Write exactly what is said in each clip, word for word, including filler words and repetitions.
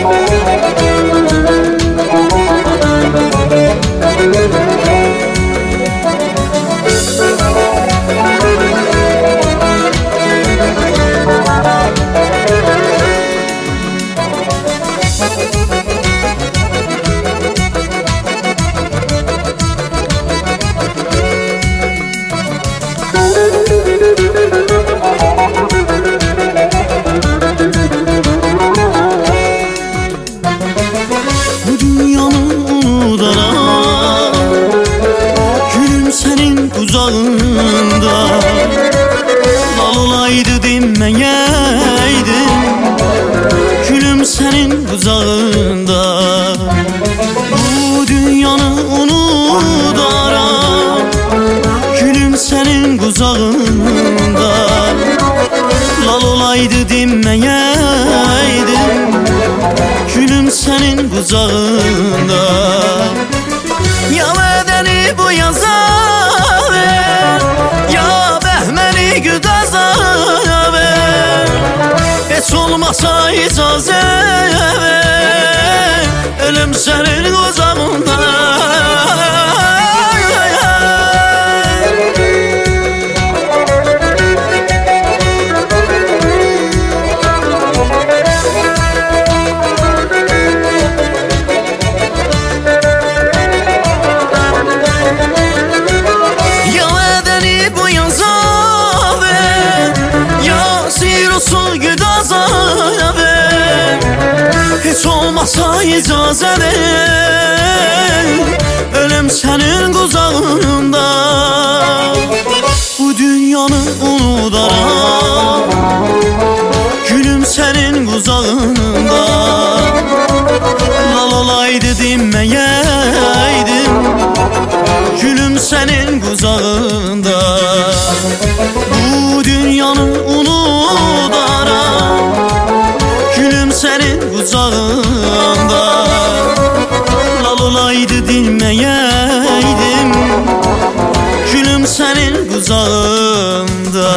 Bu dünyanın unudana gülüm senin uzağında. Lal olaydı dinmeyeydim gülüm senin uzağında. Bu dünyanı unudana gülüm senin uzağında. Lal olaydı dinmeyeydim gülüm senin kucağında. Ya bedeni bu yaza ver, ya behmeni güdaza ver. Hiç olmasa icazə ver, ölüm senin kucağında. Hiç olmasa icazə ver, ölüm senin kucağında. Bu dünyanı unudaram gülüm senin kucağında. Lal olaydı dinmeyeydim gülüm senin kucağında. Bu dünyanı unudaram gülüm senin kucağında. Lal olaydı dinmeyeydim gülüm senin kucağında.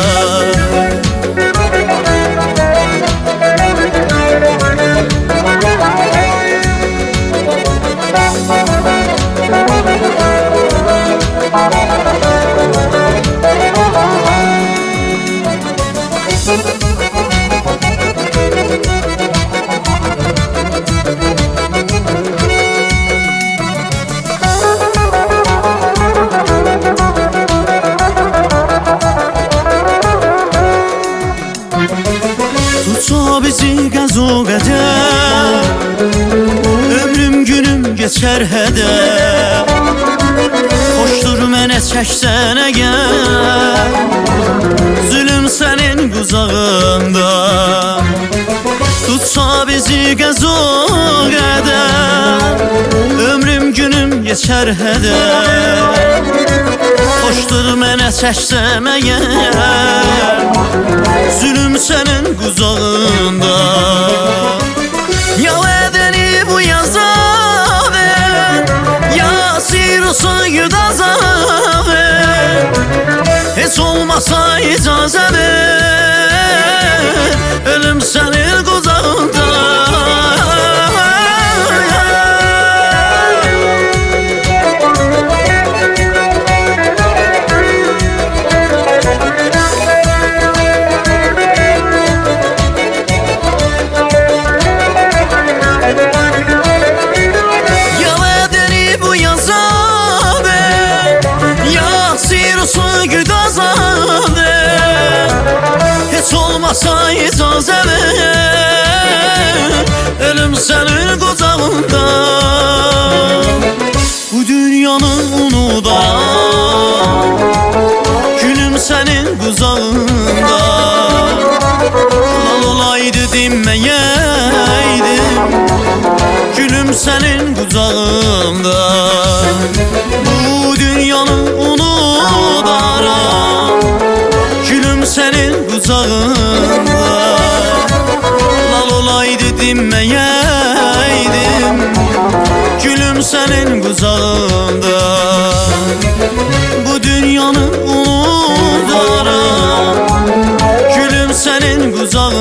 Tutsa bizi gəz o qədər, ömrüm günüm geçer heder. Hoşdur mənə çəksən əgər, zülüm sənin qucağında. Tutsa bizi gəz o qədər, ömrüm günüm geçer heder. Hoşdur mənə çəksən əgər, zülüm sənin qucağında. Ya bedeni bu yaza ver, ya sirusu güdaza ver. Hiç olmasa icazə ver, ölüm senin kucağında. Hiç olmasa icazə ver, ölüm senin kucağında. Bu dünyanı unudaram gülüm senin kucağında. Lal olaydı dinmeyeydim gülüm senin kucağında. Bu dünyanı unudaram gülüm senin kucağında. Lal olaydı dinmeyeydim gülüm senin kucağında. Bu dünyanı unudaram gülüm senin kucağında.